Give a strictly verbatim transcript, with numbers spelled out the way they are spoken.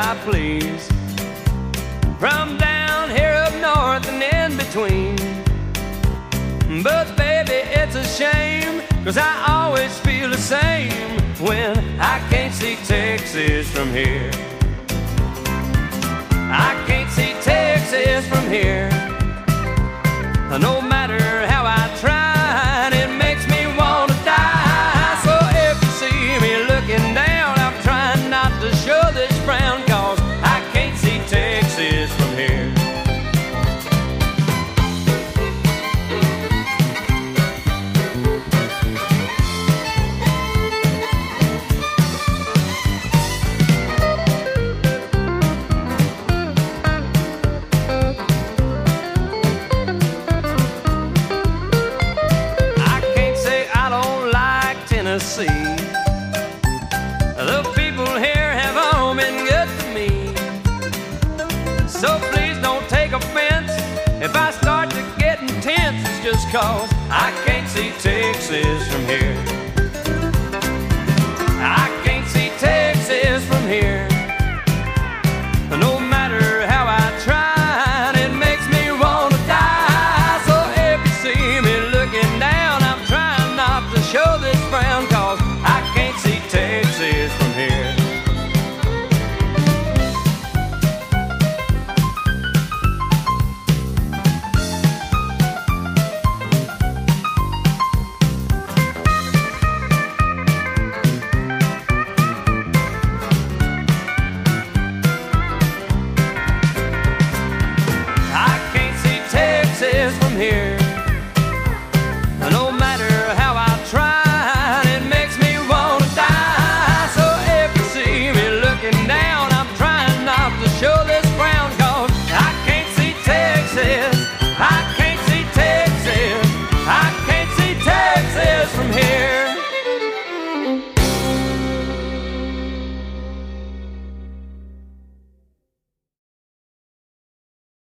I please, from down here up north and in between. But baby, it's a shame, 'cause I always feel the same when I can't see Texas from here. I can't see Texas from here. No matter how I try, it makes me want to die. So if you see me looking down, I'm trying not to show this frown, 'cause I can't see Texas from here. The people here have all been good to me, so please don't take offense if I start to get intense. It's just 'cause I can't see Texas